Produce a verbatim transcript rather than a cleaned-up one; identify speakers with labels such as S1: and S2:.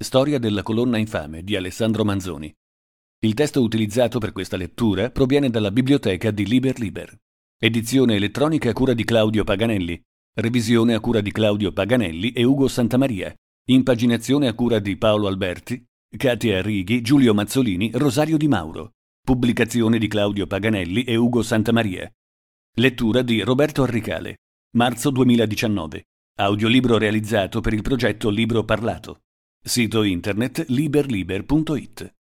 S1: Storia della colonna infame di Alessandro Manzoni. Il testo utilizzato per questa lettura proviene dalla biblioteca di Liber Liber. Edizione elettronica a cura di Claudio Paganelli. Revisione a cura di Claudio Paganelli e Ugo Santamaria. Impaginazione a cura di Paolo Alberti, Katia Righi, Giulio Mazzolini, Rosario Di Mauro. Pubblicazione di Claudio Paganelli e Ugo Santamaria. Lettura di Roberto Arricale. Marzo duemiladiciannove. Audiolibro realizzato per il progetto Libro Parlato. Sito internet liber liber punto it.